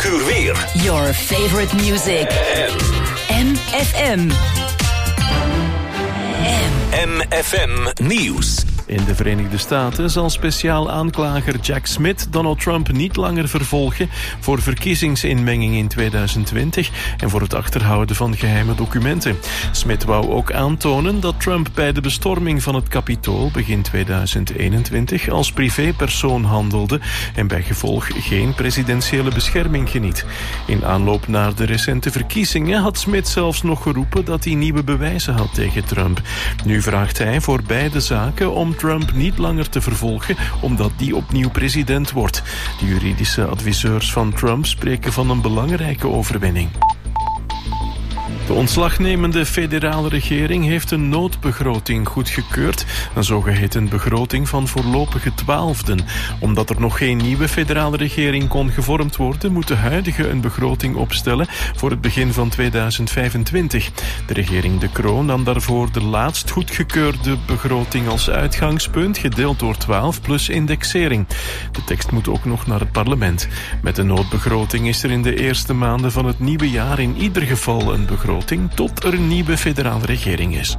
uur weer. Your favorite music. MFM. MFM Nieuws. In de Verenigde Staten zal speciaal aanklager Jack Smith Donald Trump niet langer vervolgen voor verkiezingsinmenging in 2020 en voor het achterhouden van geheime documenten. Smith wou ook aantonen dat Trump bij de bestorming van het Capitool begin 2021 als privépersoon handelde en bij gevolg geen presidentiële bescherming geniet. In aanloop naar de recente verkiezingen had Smith zelfs nog geroepen dat hij nieuwe bewijzen had tegen Trump. Nu vraagt hij voor beide zaken om Trump niet langer te vervolgen omdat die opnieuw president wordt. De juridische adviseurs van Trump spreken van een belangrijke overwinning. De ontslagnemende federale regering heeft een noodbegroting goedgekeurd, een zogeheten begroting van voorlopige twaalfden. Omdat er nog geen nieuwe federale regering kon gevormd worden, moet de huidige een begroting opstellen voor het begin van 2025. De regering De Croo nam daarvoor de laatst goedgekeurde begroting als uitgangspunt, gedeeld door 12 plus indexering. De tekst moet ook nog naar het parlement. Met de noodbegroting is er in de eerste maanden van het nieuwe jaar in ieder geval een begroting tot er een nieuwe federale regering is.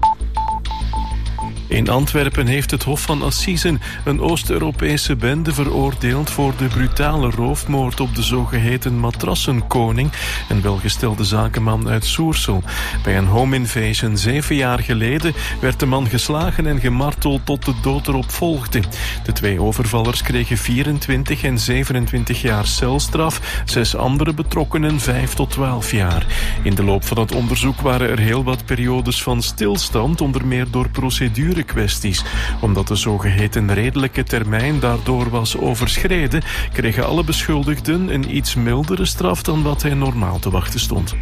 In Antwerpen heeft het Hof van Assisen een Oost-Europese bende veroordeeld voor de brutale roofmoord op de zogeheten matrassenkoning, een welgestelde zakenman uit Soersel. Bij een home invasion 7 jaar geleden werd de man geslagen en gemarteld tot de dood erop volgde. De 2 overvallers kregen 24 en 27 jaar celstraf, 6 andere betrokkenen 5 tot 12 jaar. In de loop van het onderzoek waren er heel wat periodes van stilstand, onder meer door procedure kwesties. Omdat de zogeheten redelijke termijn daardoor was overschreden, kregen alle beschuldigden een iets mildere straf dan wat hen normaal te wachten stond.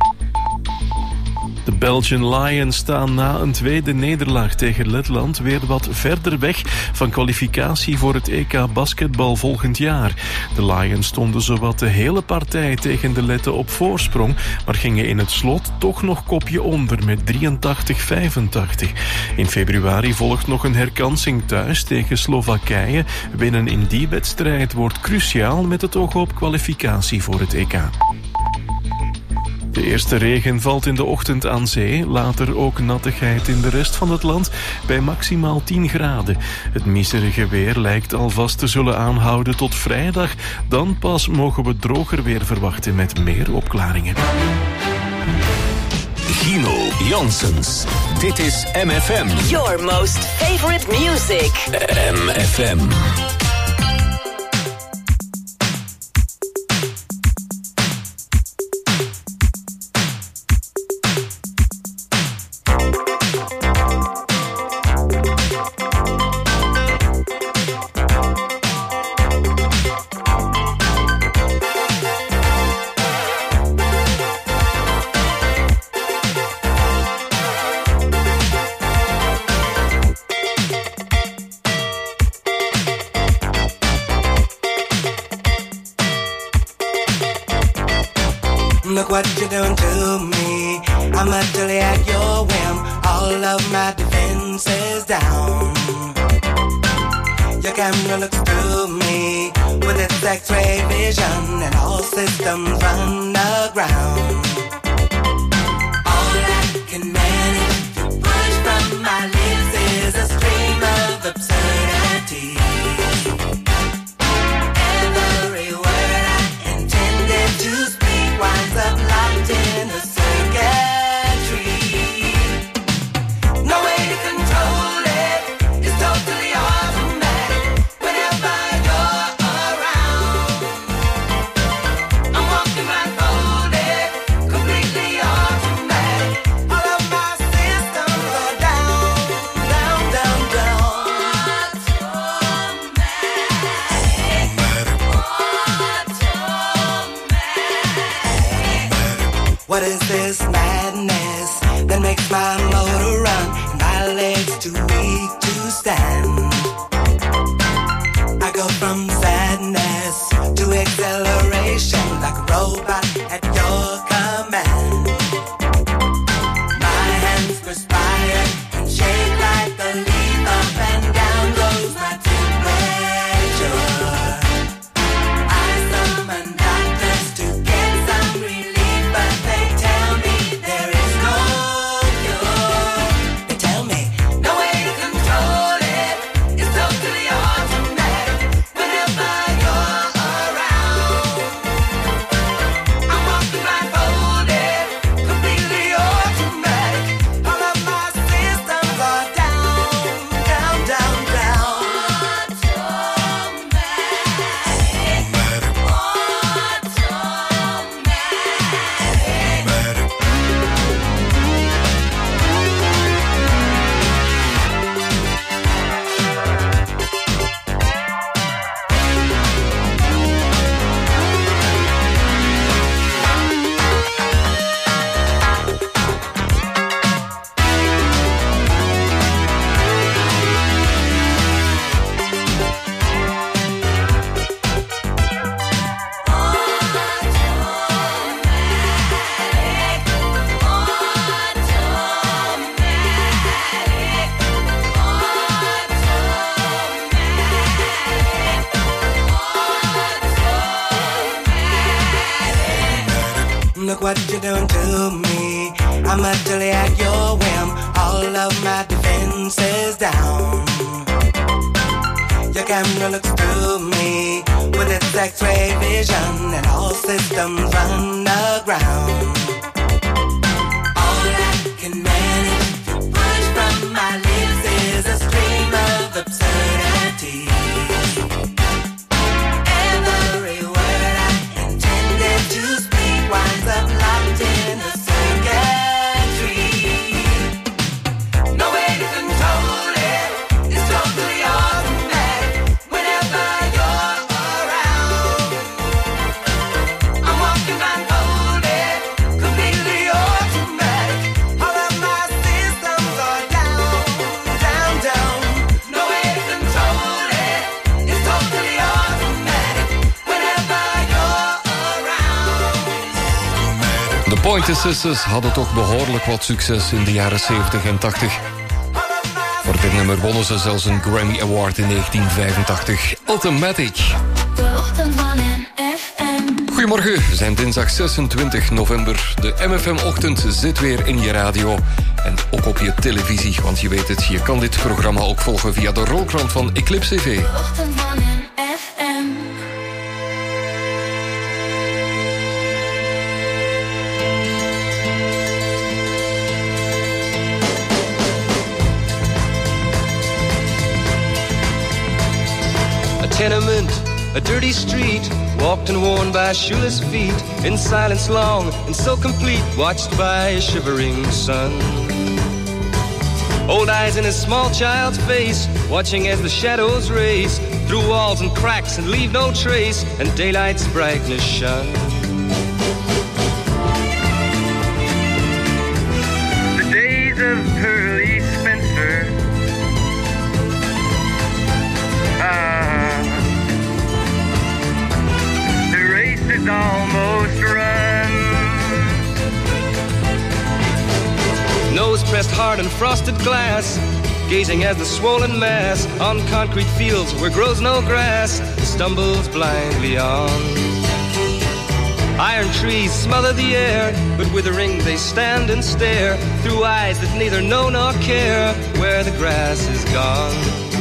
De Belgian Lions staan na een tweede nederlaag tegen Letland weer wat verder weg van kwalificatie voor het EK basketbal volgend jaar. De Lions stonden zowat de hele partij tegen de Letten op voorsprong, maar gingen in het slot toch nog kopje onder met 83-85. In februari volgt nog een herkansing thuis tegen Slowakije. Winnen in die wedstrijd wordt cruciaal met het oog op kwalificatie voor het EK. De eerste regen valt in de ochtend aan zee, later ook nattigheid in de rest van het land bij maximaal 10 graden. Het miserige weer lijkt alvast te zullen aanhouden tot vrijdag. Dan pas mogen we droger weer verwachten met meer opklaringen. Gino Janssens. Dit is MFM. Your most favorite music. MFM. Look what you're doing to me. I'm utterly at your whim. All of my defenses down. Your camera looks through me with its X-ray vision, and all systems run aground. All I can manage to push from my lips is a stream of absurdity. Every word I intended to speak winds up locked in a circuitry. No way to control it. It's totally automatic whenever you're around. I'm walking blindfolded, completely automatic. All of my systems are down, down, down, down. What is this madness that makes my motor run and my legs too weak to stand? I go from sadness to acceleration like a robot at your command. My hands perspire and shake like the leaf. Up and down goes my temperature. I summon doctors to get look what you're doing to me. I'm utterly at your whim. All of my defenses down. Your camera looks through me with its X-ray vision, and all systems run aground. All I can manage to push from my lips is a stream of absurdity. Every word I intended to speak winds up locked in the circuitry. No way to control it. It's totally automatic whenever you're around. I'm walking blindfolded, completely automatic. All of my systems are down, down, down. No way to control it. It's totally automatic whenever you're around. De Pointer Sisters hadden toch behoorlijk wat succes in de jaren 70 en 80. Voor dit nummer wonnen ze zelfs een Grammy Award in 1985. Automatic. Goedemorgen, we zijn dinsdag 26 november. De MFM-ochtend zit weer in je radio en ook op je televisie. Want je weet het, je kan dit programma ook volgen via de rolkrant van Eclipse TV. Tenement, a dirty street, walked and worn by shoeless feet, in silence long and so complete, watched by a shivering sun. Old eyes in a small child's face, watching as the shadows race through walls and cracks and leave no trace, and daylight's brightness shone. The days of Pearly Spencer, is almost run. Nose pressed hard on frosted glass, gazing as the swollen mass on concrete fields where grows no grass stumbles blindly on. Iron trees smother the air, but withering they stand and stare through eyes that neither know nor care where the grass is gone.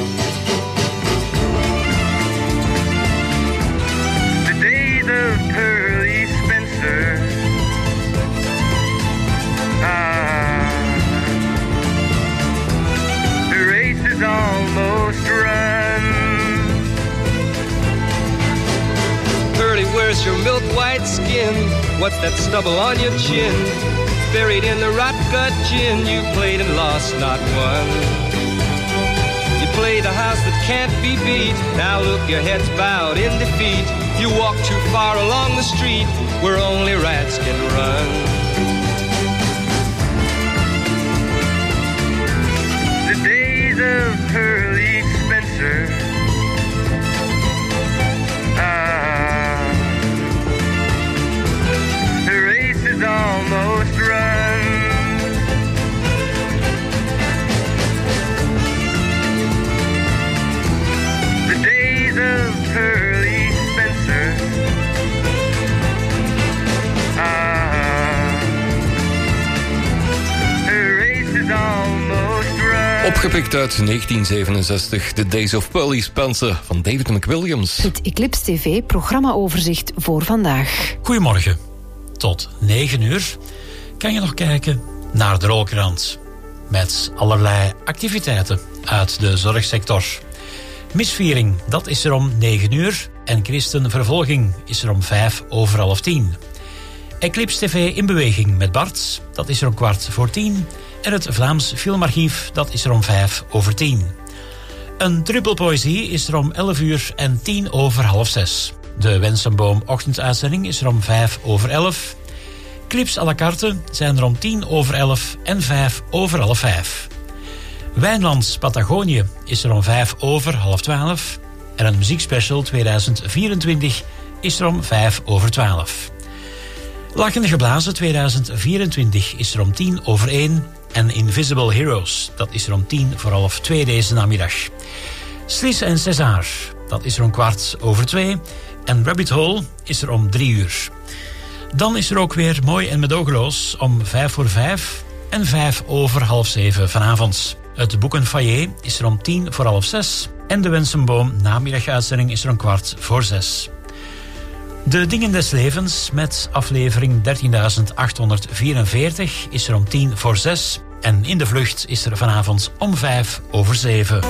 Of Pearly Spencer, the race is almost run. Pearly, where's your milk white skin? What's that stubble on your chin? Buried in the rot gut gin, you played and lost, not won. You played a house that can't be beat. Now look, your head's bowed in defeat. You walk too far along the street where only rats can run. The days of Pearly Spencer, the race is almost run. The days of Pearly Spencer, the race is almost run. Opgepikt uit 1967, The Days of Pearly Spencer van David McWilliams. Het Eclipse TV programmaoverzicht voor vandaag. Goedemorgen. Tot 9 uur kan je nog kijken naar de rolkrant. Met allerlei activiteiten uit de zorgsector. Misviering, dat is er om 9 uur. En christenvervolging is er om 10:05. Eclipse TV in beweging met Bart, dat is er om 10:15. En het Vlaams Filmarchief, dat is er om 5:10. Een druppelpoëzie is er om 11 uur en 6:10. De Wensenboom ochtenduitzending is er om 11:05. Clips à la carte zijn er om 10:11 en 5:05. Wijnlands Patagonië is er om 11:05. En een muziekspecial 2024 is er om 5:12. Lachende Geblazen 2024 is er om 1:10. En Invisible Heroes, dat is er om 1:10 deze namiddag. Slice en César, dat is er om 2:15. En Rabbit Hole is er om 3 uur. Dan is er ook weer Mooi en Medogeloos om 5:05 en 5:05 vanavond. Het Boekenfoyer is er om 5:10 en de Wensenboom namiddaguitzending is er om 5:15. De Dingen des Levens met aflevering 13.844 is er om 5:10 en In de Vlucht is er vanavond om 6:05.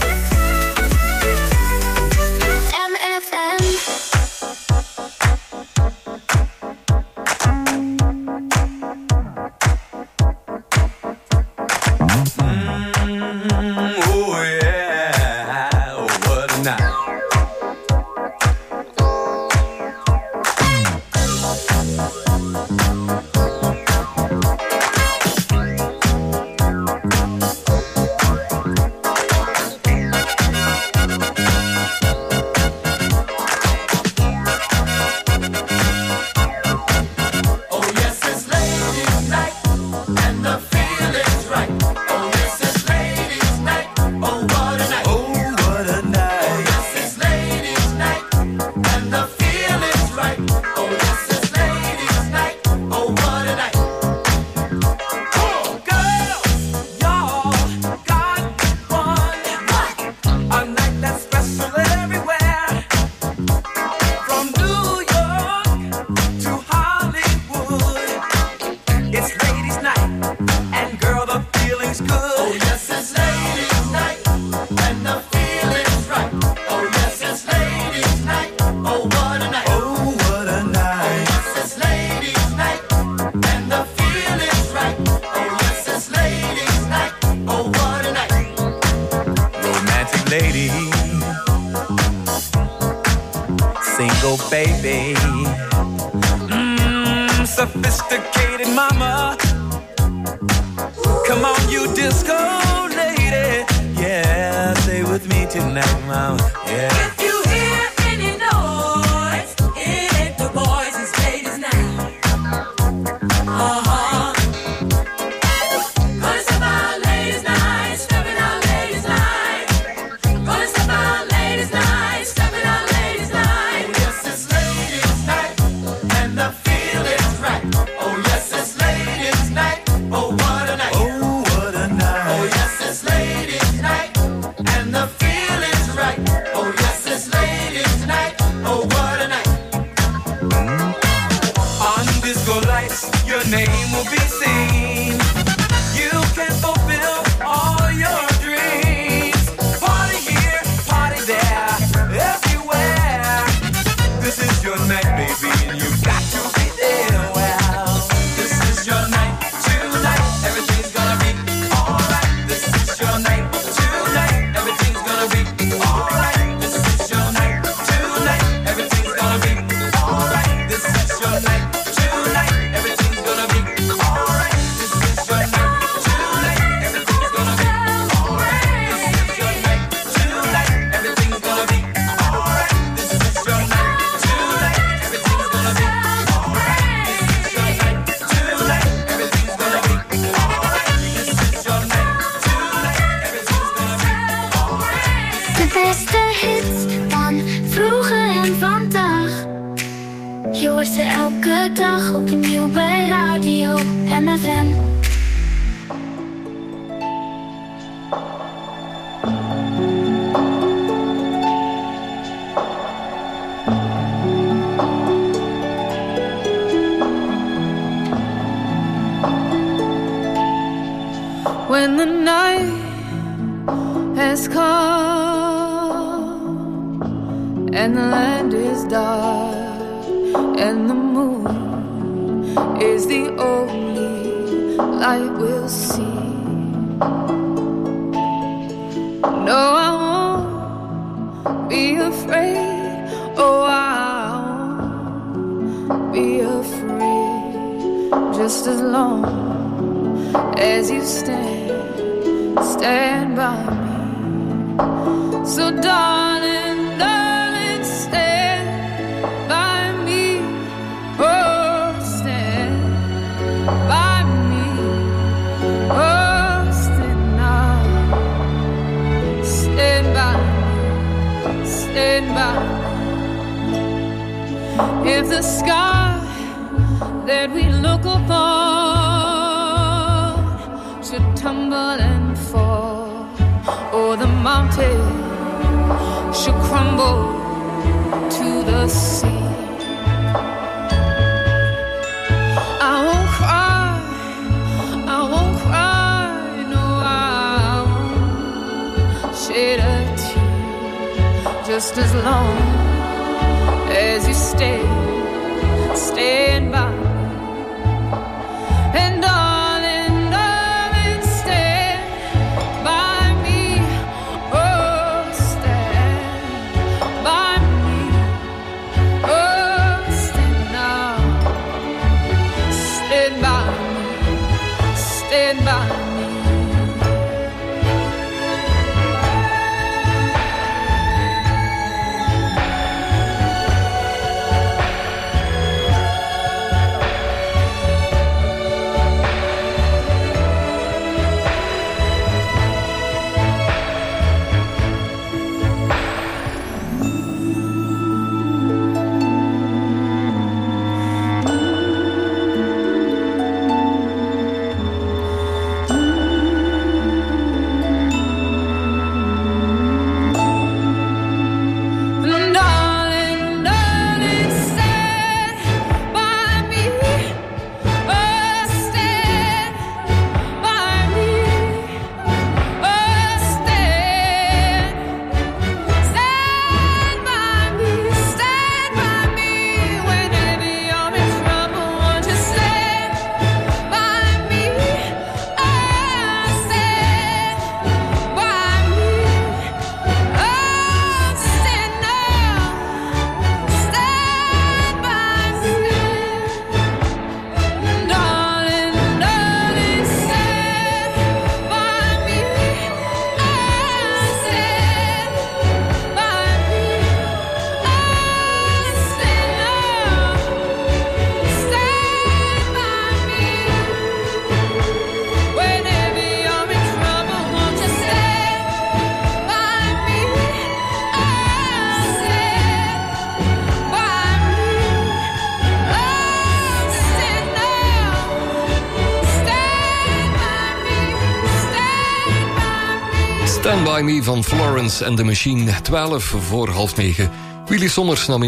When the night has come and the land is dark and the moon is the only light we'll see. No, I won't be afraid. Oh, I won't be afraid. Just as long as you stand by me. So darling, darling, stand by me. Oh, stand by me. Oh, stand now. Stand by me. Stand by me. If the sky that we look upon should tumble and fall, or the mountain should crumble to the sea. I won't cry, I won't cry, no, I won't shed a tear, just as long as you stand by me. And darling, darling, stand by me. Oh, stand by me. Oh, stand now. Stand by me. Stand by me. Stand By Me van Florence and the Machine, 12 voor half 9. Willy Sommers nam in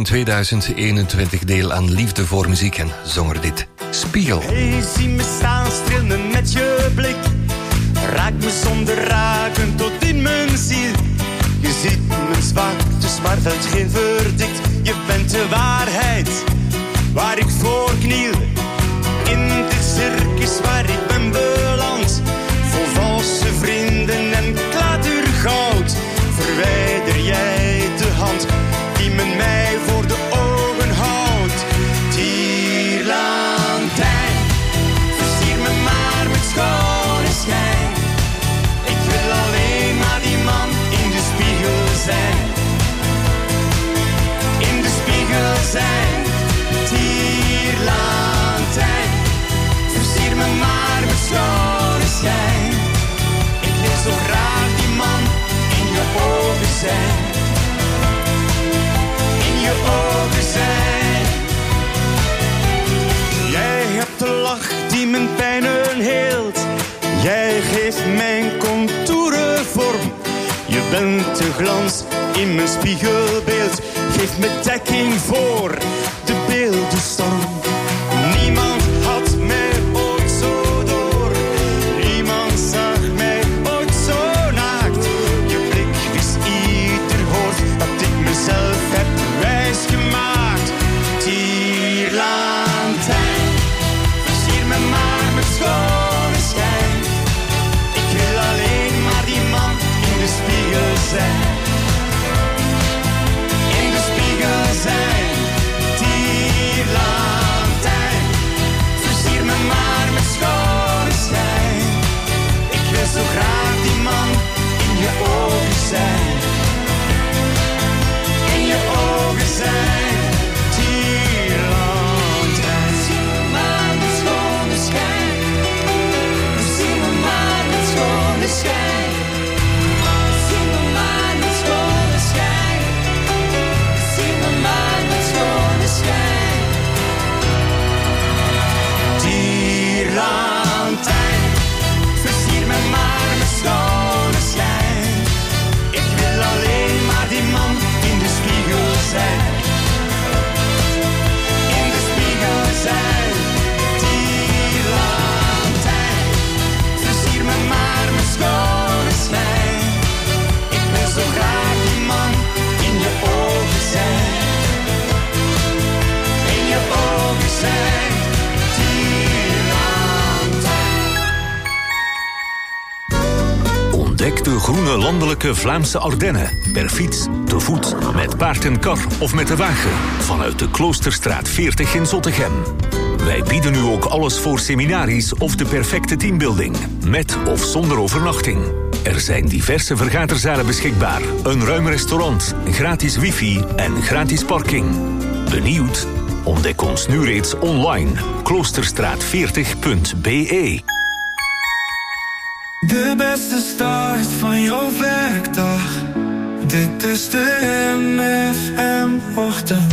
2021 deel aan Liefde voor Muziek en zong er dit. Spiegel. Hey, zie me staan, streel me met je blik. Raak me zonder raken tot in mijn ziel. Je ziet mijn zwaktes, maar velt geen verdict. Je bent de waarheid, waar ik voor kniel. In dit circus waar ik ben beland. Vol valse vrienden en klatergoud. Verwijder jij de hand die men mij voor de ogen houdt. Tierlantijn, versier me maar met schone schijn. Ik wil alleen maar die man in de spiegel zijn. In de spiegel zijn. Tierlantijn, versier me maar met schone schijn. Ik wil zo graag die man in je ogen zijn. In je ogen zijn. Jij hebt de lach die mijn pijnen heelt. Jij geeft mijn contouren vorm. Je bent de glans in mijn spiegelbeeld. Geef me dekking voor de beeldenstorm. Niemand had mij ooit zo door. Niemand zag mij ooit zo naakt. Je blik wist ieder woord dat ik mezelf heb wijsgemaakt. Tierlantijn, versier me maar met schone schijn. Ik wil alleen maar die man in de spiegel zijn. In de spiegel zijn. Tierlantijn, groene landelijke Vlaamse Ardennen. Per fiets, te voet, met paard en kar of met de wagen. Vanuit de Kloosterstraat 40 in Zottegem. Wij bieden u ook alles voor seminaries of de perfecte teambuilding. Met of zonder overnachting. Er zijn diverse vergaderzalen beschikbaar. Een ruim restaurant, gratis wifi en gratis parking. Benieuwd? Ontdek ons nu reeds online. Kloosterstraat40.be. De beste start van jouw werkdag. Dit is de MFM-ochtend.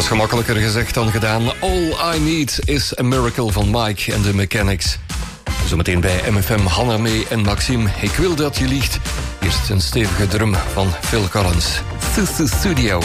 was gemakkelijker gezegd dan gedaan. All I Need is a Miracle van Mike en de Mechanics. Zometeen bij MFM Hanna Mee en Maxime. Ik wil dat je liegt. Eerst een stevige drum van Phil Collins. Studio.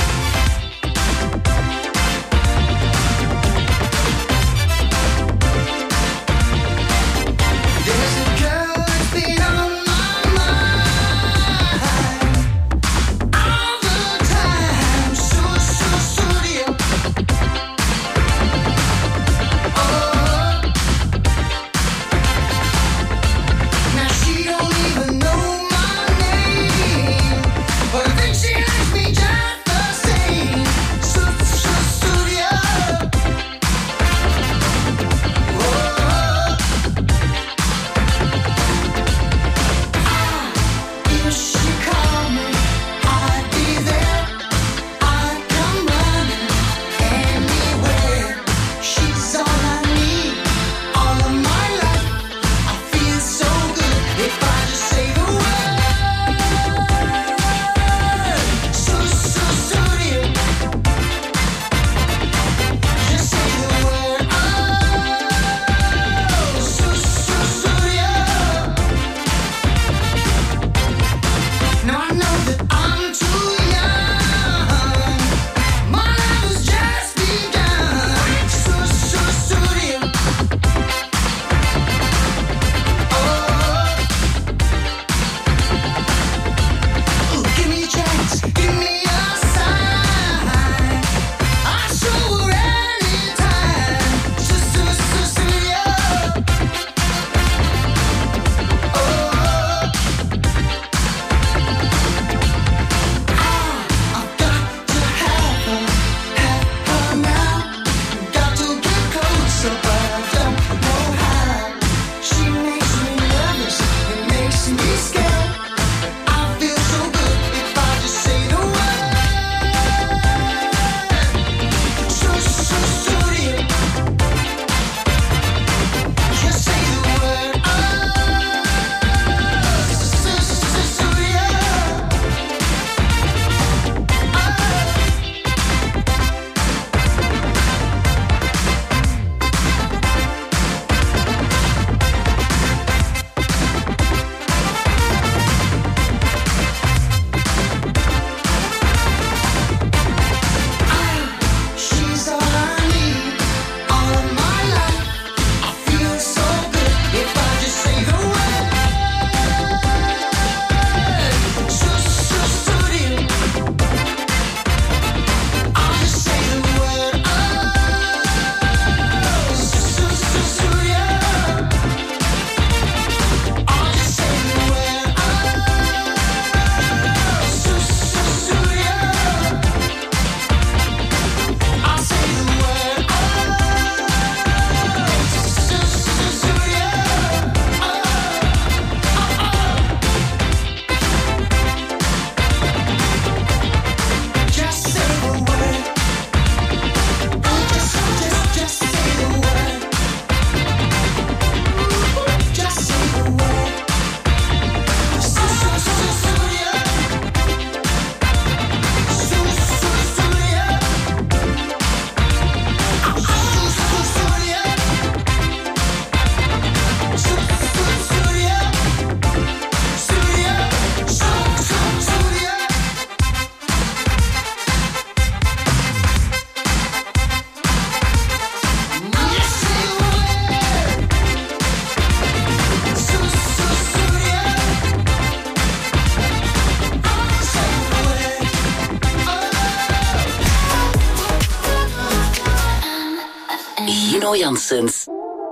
Gino Janssens.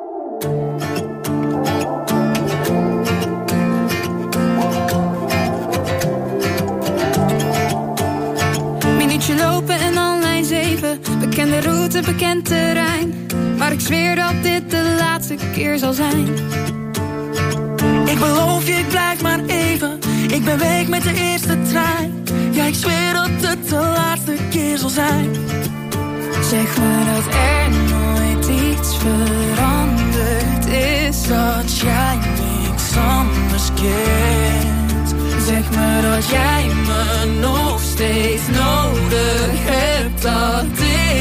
Minuutje lopen en al lijn 7. Bekende route, bekend terrein. Maar ik zweer dat dit de laatste keer zal zijn. Ik beloof je, ik blijf maar even. Ik ben weg met de eerste trein. Ja, ik zweer dat het de laatste keer zal zijn. Zeg me dat er nooit iets veranderd is. Dat jij niks anders kent. Zeg me dat jij me nog steeds nodig hebt. Dat ik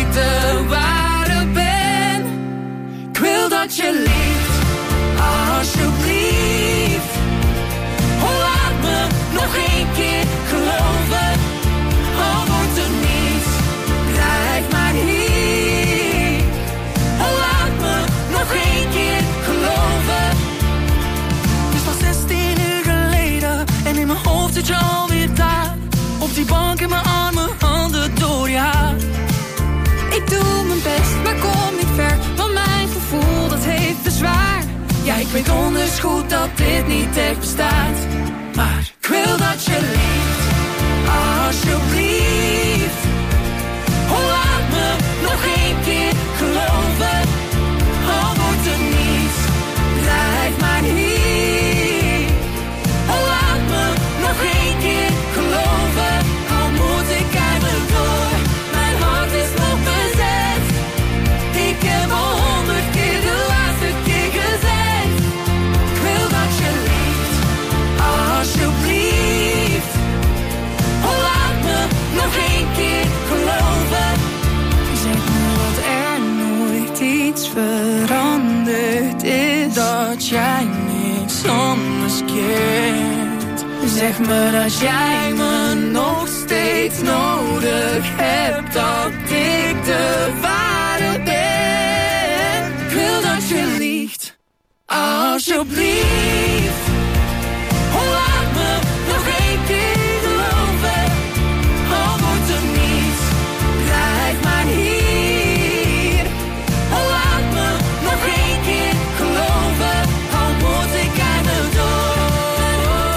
ik de ware ben. Ik wil dat je liegt, alsjeblieft. Laat me nog één keer geloven. Al wordt er niets, blijf maar hier. Laat me nog één keer geloven. Het is al 16 uur geleden en in mijn hoofd zit je alweer daar. Op die bank in mijn armen, handen door je haar. Ik doe mijn best, maar kom niet ver, want mijn gevoel dat heeft bezwaar. Ja, ik weet donders goed dat dit niet echt bestaat. Maar ik wil dat je liegt, alsjeblieft. Laat me nog één keer geloven. Al wordt er niets, blijf maar hier. Laat me nog één keer geloven. Al moet ik eindelijk door, mijn hart is nog bezet. Ik heb al 100 keer de laatste keer gezegd. Ik wil dat je liegt, alsjeblieft. Laat me nog één keer geloven. Zeg me dat er nooit iets veranderd is. Dat jij niks anders keert. Zeg me dat jij me nog steeds nodig hebt. Dat ik de ware ben. Ik wil dat je liegt, alsjeblieft. Laat me nog één keer geloven. Al wordt er niets, blijf maar hier. Laat me nog één keer geloven. Al moet ik eindelijk door.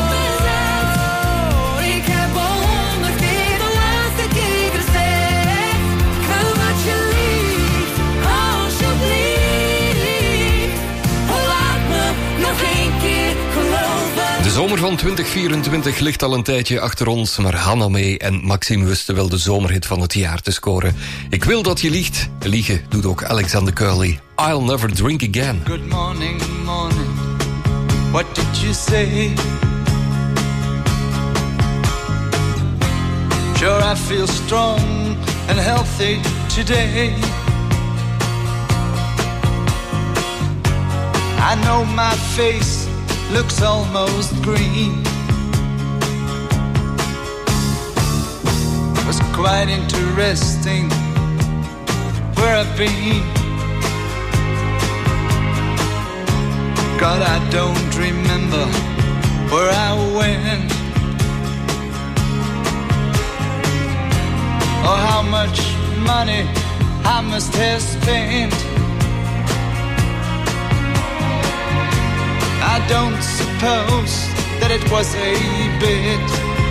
Ik heb al 100 keer de laatste keer gezegd. Ik wil dat je liegt, alsjeblieft. Laat me nog één keer geloven. De zomer van 2024 ligt al een tijdje achter ons, maar Hannah May en Maxime wisten wel de zomerhit van het jaar te scoren. Ik wil dat je liegt. Liegen doet ook Alexander Curly. I'll never drink again. Good morning, morning. What did you say? Sure, I feel strong and healthy today. I know my face looks almost green. It was quite interesting where I've been. God, I don't remember where I went or how much money I must have spent. I don't suppose that it was a bit.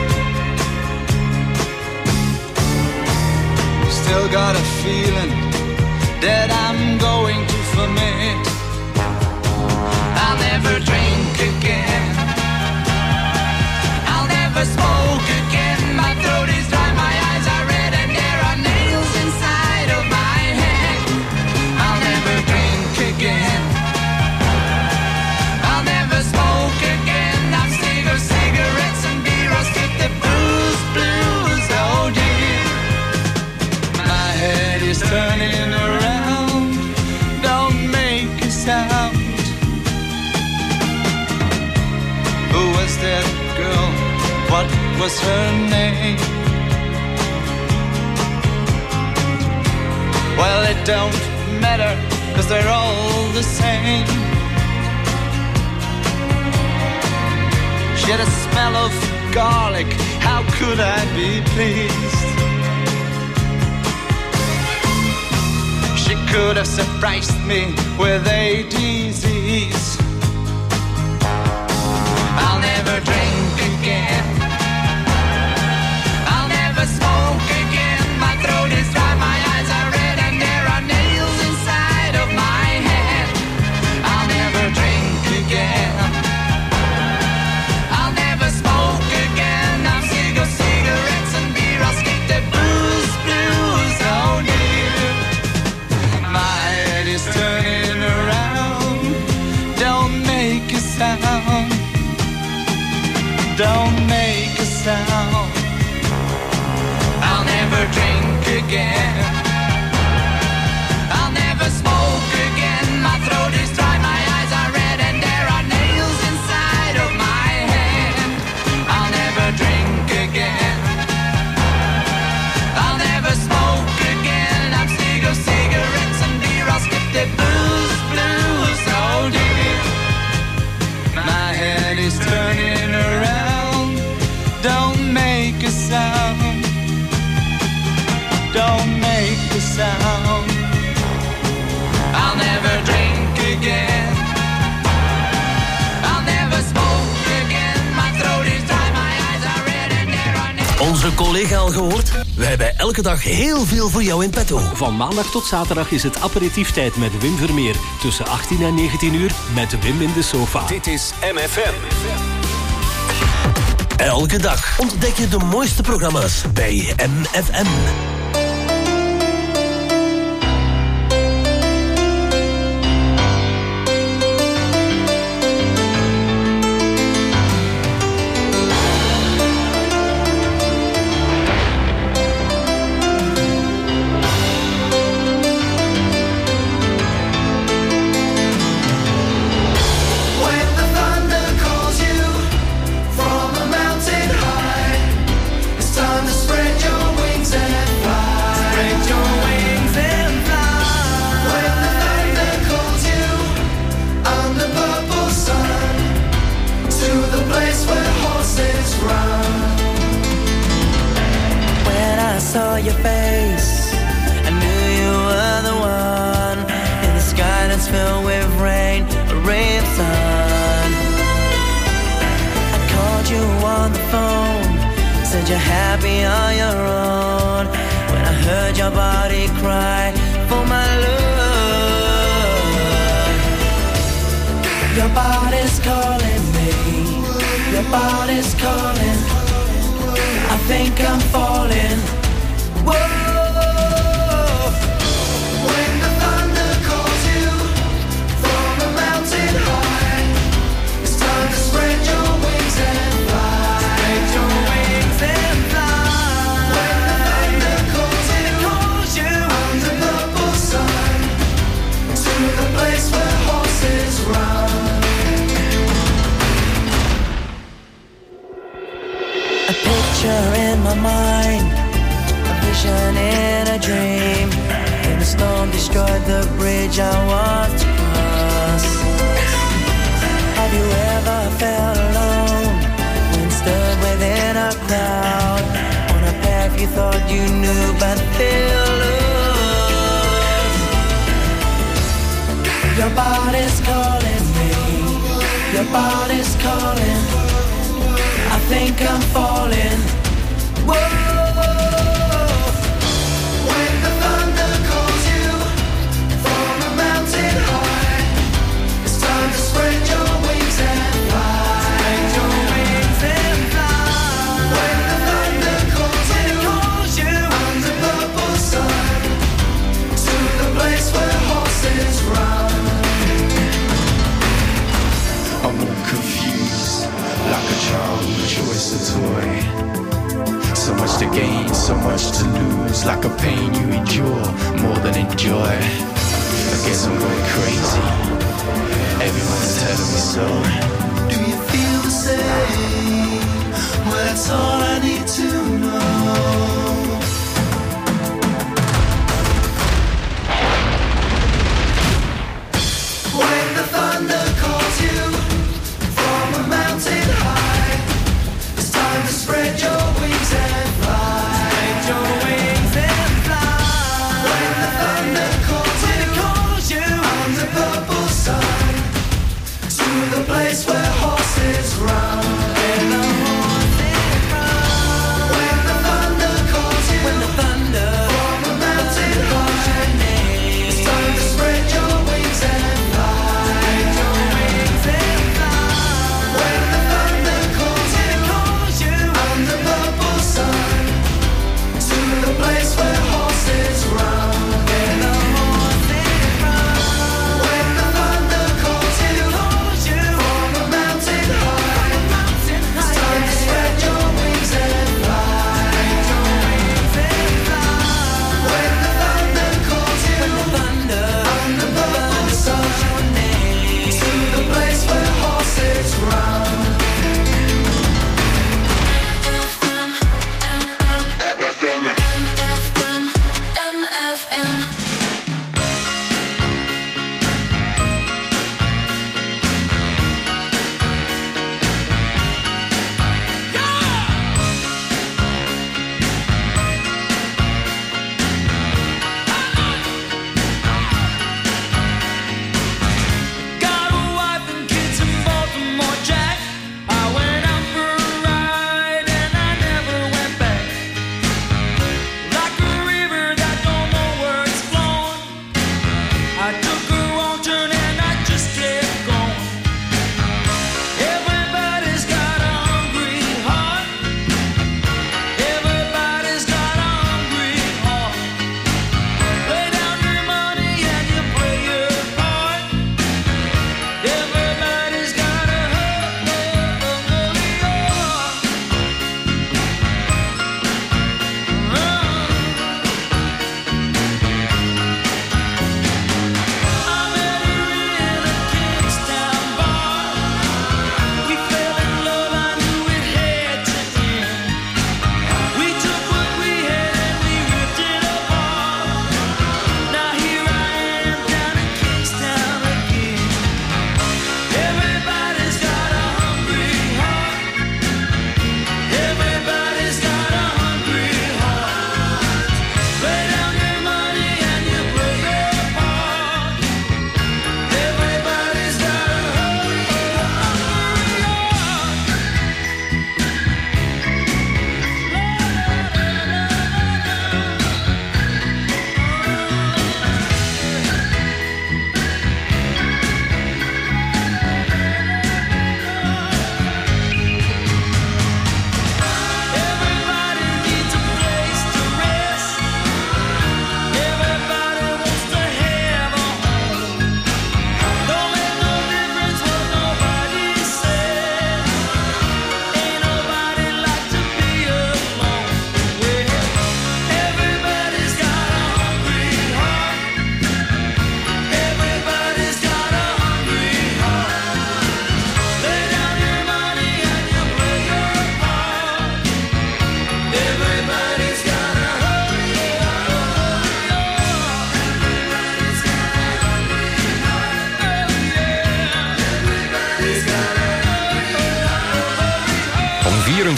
Still got a feeling that I'm going to ferment. I'll never drink again. I'll never smoke again. My throat is dry, my eyes are red, and there are nails inside of my head. I'll never drink again. I'll never smoke again. I'm sick of cigarettes and beer. I'll skip the booze, blues, oh dear. My head is turning around. Don't make a sound. Who was that girl? What was her name? Well, it don't matter, 'cause they're all the same. She had a smell of garlic. How could I be pleased? She could have surprised me with a disease. I'll never drink again. I'll never smoke again. My throat is dry, my eyes are red, and there are nails inside of my head. I'll never drink again. I'll never smoke again. I'm sick of cigarettes and beer. I'll skip the booze, blues, oh dear. My head is turning around. Don't make a sound. Don't make a sound. I'll never drink again. een collega al gehoord? Wij hebben elke dag heel veel voor jou in petto. Van maandag tot zaterdag is het aperitieftijd met Wim Vermeer. Tussen 18 en 19 uur met Wim in de sofa. Dit is MFM. Elke dag ontdek je de mooiste programma's bij MFM. Saw your face, I knew you were the one. In the sky that's filled with rain, a ray of sun. I called you on the phone, said you're happy on your own. When I heard your body cry for my love. Your body's calling me, your body's calling. I think I'm falling. Whoa. When the thunder calls you from a mountain high, it's time to spread your wings and fly. Spread your wings and fly. When the thunder calls you under the purple sun, to the place where horses run. A picture in my mind, in a dream, and the storm destroyed the bridge I was to cross. Have you ever felt alone when stood within a crowd on a path you thought you knew but feel lost? Your body's calling me, your body's calling. I think I'm falling. Whoa. Spread your wings and fly. Spread your wings and fly. When the thunder calls you under purple sun, to the place where horses run. I'm all confused, like a child with choice of toy. So much to gain, so much to lose, like a pain you endure more than enjoy. I guess I'm going crazy. Everyone's telling me so. Do you feel the same? Well, that's all I need to know. When the thunder calls you from a mountain high, it's time to spread your wings and fly. Spread your wings and fly. When the thunder calls you under purple sun, to the place where horses run. Where the horses run.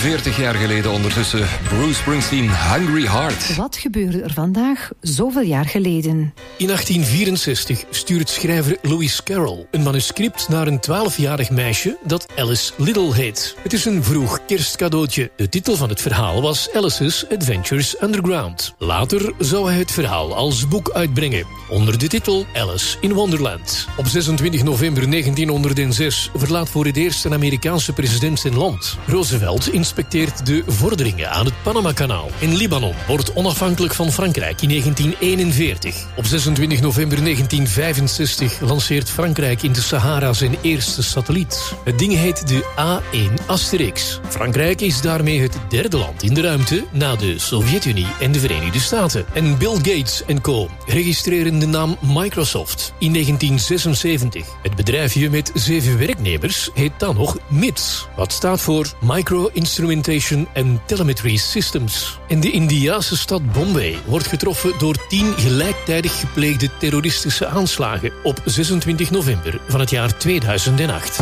45 jaar geleden ondertussen. Bruce Springsteen, Hungry Heart. Wat gebeurde er vandaag zoveel jaar geleden? In 1864 stuurt schrijver Lewis Carroll een manuscript naar een 12-jarig meisje dat Alice Liddell heet. Het is een vroeg kerstcadeautje. De titel van het verhaal was Alice's Adventures Underground. Later zou hij het verhaal als boek uitbrengen, onder de titel Alice in Wonderland. Op 26 november 1906 verlaat voor het eerst een Amerikaanse president zijn land. Roosevelt inspecteert de vorderingen aan het Panama-kanaal. En Libanon wordt onafhankelijk van Frankrijk in 1941. Op 26 november 1965 lanceert Frankrijk in de Sahara zijn eerste satelliet. Het ding heet de A1 Asterix. Frankrijk is daarmee het derde land in de ruimte na de Sovjet-Unie en de Verenigde Staten. En Bill Gates en co. registreren de naam Microsoft in 1976. Het bedrijfje met 7 werknemers heet dan nog MITS. Wat staat voor Micro Instrumentation and Telemetry Systems. En de Indiase stad Bombay wordt getroffen door 10 gelijktijdig gepleegde terroristische aanslagen op 26 november van het jaar 2008.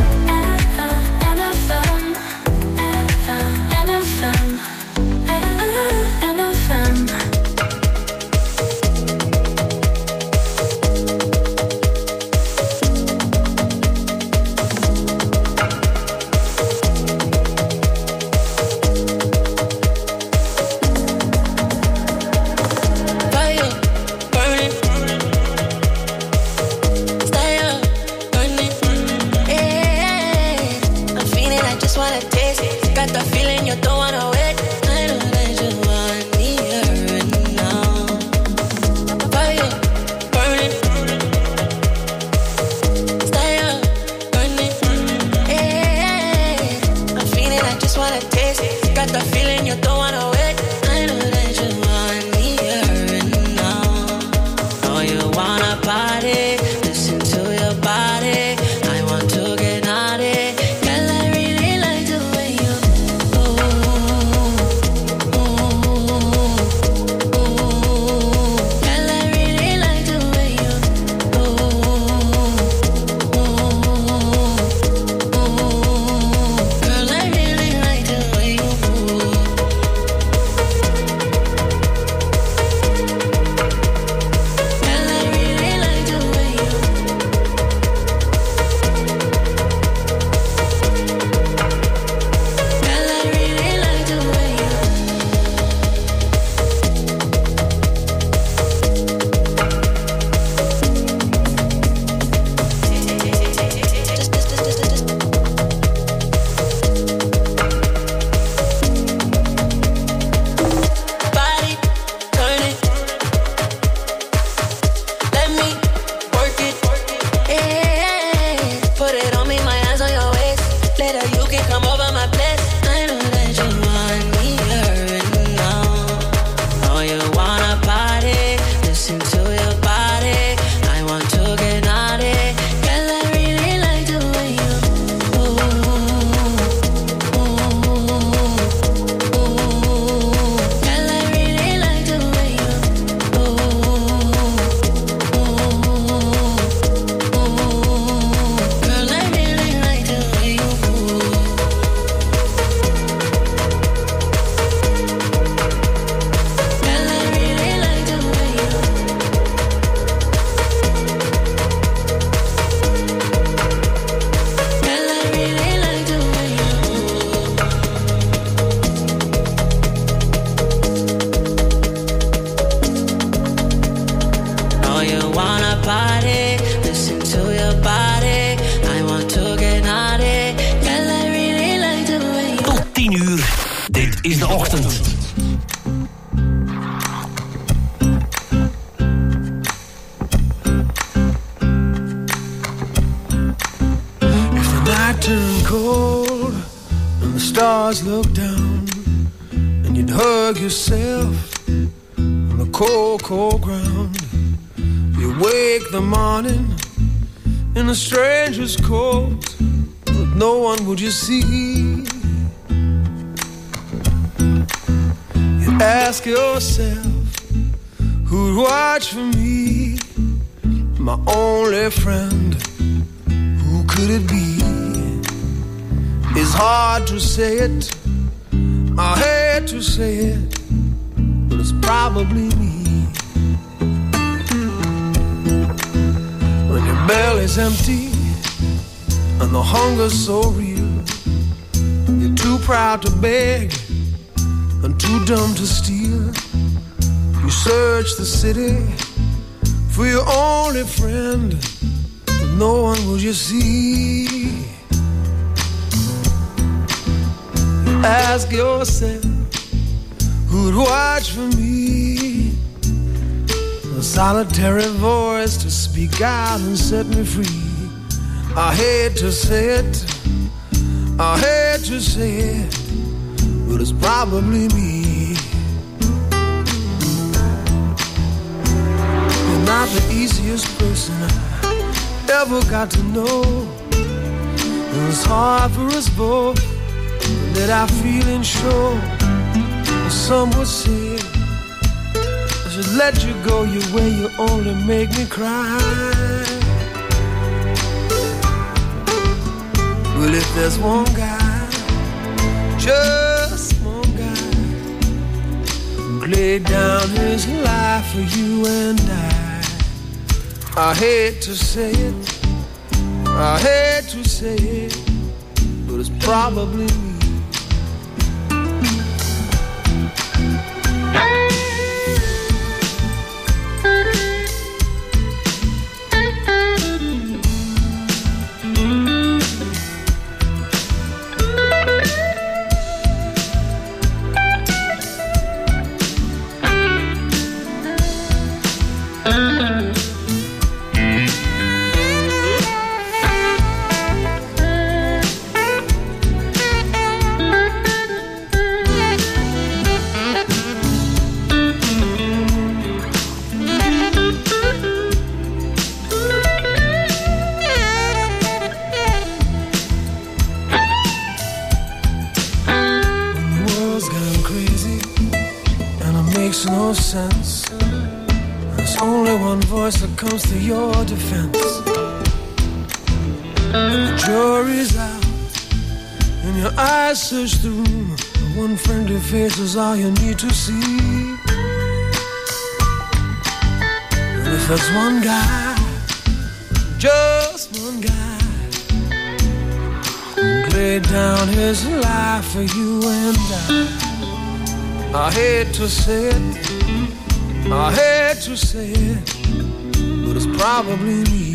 Look down and you'd hug yourself on the cold, cold ground. You wake the morning in a stranger's coat, but no one would you see. You ask yourself, who'd watch for me? My only friend, who could it be? It's hard to say it, to say it, but it's probably me. When your belly's empty and the hunger's so real, you're too proud to beg and too dumb to steal. You search the city for your only friend, but no one will you see. You ask yourself, who'd watch for me? A solitary voice to speak out and set me free. I hate to say it, I hate to say it, but it's probably me. You're not the easiest person I ever got to know. It was hard for us both that our feelings show. Some would say I should let you go your way, you only make me cry. Well, if there's one guy, just one guy, who laid down his life for you and I hate to say it, I hate to say it, but it's probably me. That comes to your defense. The jury's out and your eyes search the room. The one friendly face is all you need to see. And if there's one guy, just one guy, who laid down his life for you and I hate to say it, I hate to say it, but it's probably me.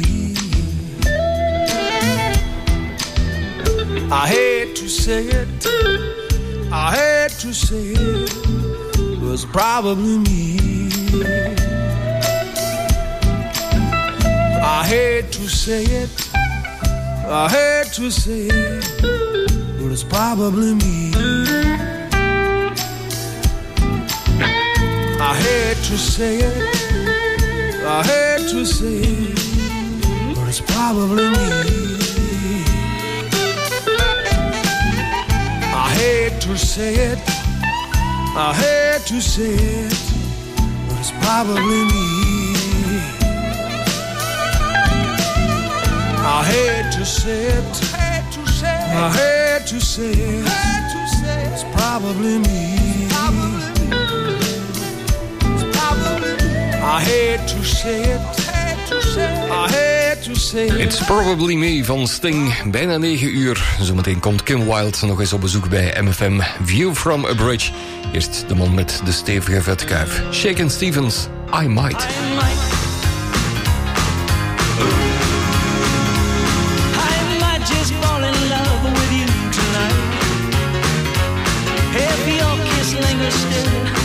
I hate to say it, I hate to say it, but it's probably me. I hate to say it, I hate to say it, but it's probably me. I hate to say it, I hate to say it, but it's probably me. I hate to say it, I hate to say it, but it's probably me. I hate to say it, I hate to say it, it's probably me. I hate to say it, I hate to say it. It's Probably Me van Sting. Bijna 9 uur. Zometeen komt Kim Wilde nog eens op bezoek bij MFM. View from a Bridge. Eerst de man met de stevige vetkuif. Shakin' Stevens, I Might. If your kiss lingers still